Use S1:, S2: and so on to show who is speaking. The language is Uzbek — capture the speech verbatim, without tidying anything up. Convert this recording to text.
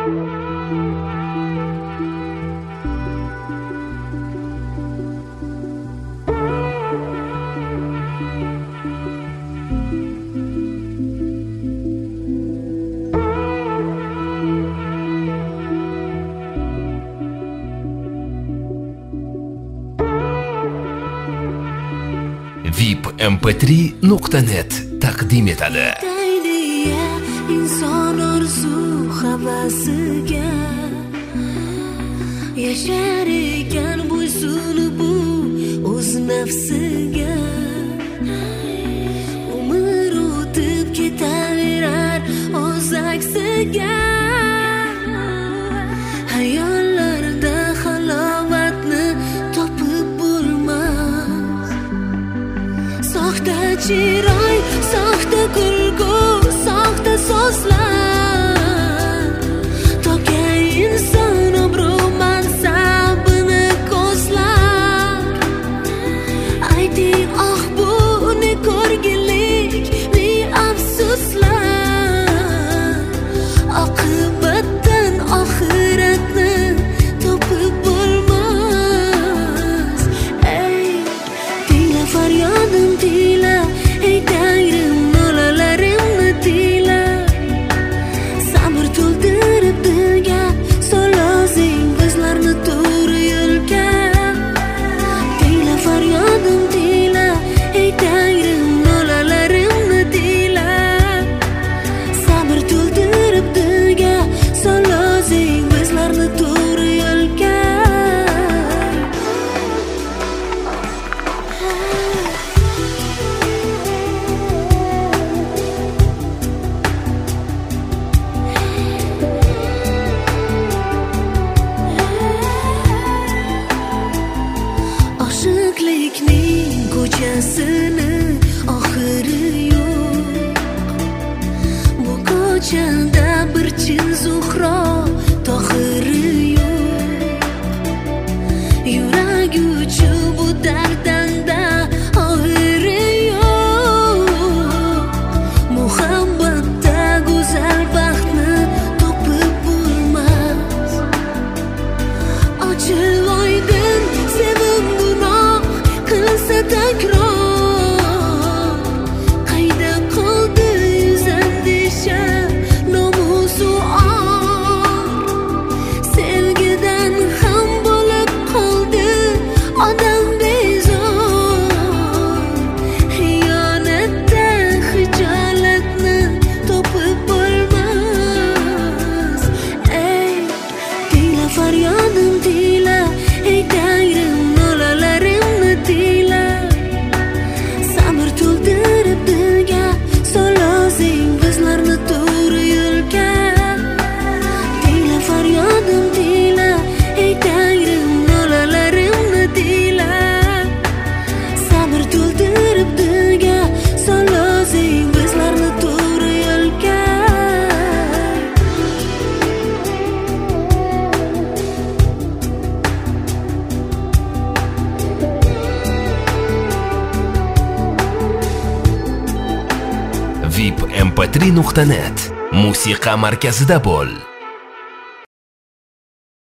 S1: vip m p three nuqta net taqdim etadi.
S2: Inson orzu havasiga yashar ekan bo'ysunib bu o'z nafsiga. Umr o'tib ketaverar o'z aksiga. Hayollarda halovatni topib bo'lmas. Soxta chiroy, soxta kulgu, soxta so'zlar. To'ka inson obro' mansabini ko'zlar. Ayting, oh bu ne ko'rgilik, ne afsuslar. Oqibatdan oxiratni topib bo'lmas. Ey, tingla faryodim, tila, ey Tangrim, nolalarimni tila. Sabr to'ldirib dilga, solozing bizlarni to'g'ri yo'lga. Tila faryodim, tila, ey Tangrim, nolalarimni tila. Sabr to'ldirib dilga, solozing bizlarni to'g'ri yo'lga. Oshiqlikning ko'chasini oxiri yo'q. Bu ko'chada bir chin Zuhro Tohiri yo'q. Yuragi uchib bu dardanda oxiri yo'q. Muhabbatda go'zal baxtni topib bo'lmas. Ochil oydin sevib gunoh qilsa takror. Qayda qoldi yuzandisha nomusu or. Sevgidan ham bo'lib qoldi odam bezor. Xiyonatda hijolatni topib bo'lmas. Ey, tila faryodim, tila, ey Tangrim, nolalarimni tila. Sabr to'ldirib dilga, solozing bizlarni to'g'ri yo'lga. Tila faryodim, tila, ey Tangrim, nolalarimni tila. Sabr to'ldirib dilga, solozing bizlarni to'g'ri yo'lga.
S1: vip m p three nuqta net musiqa markazida bo'l.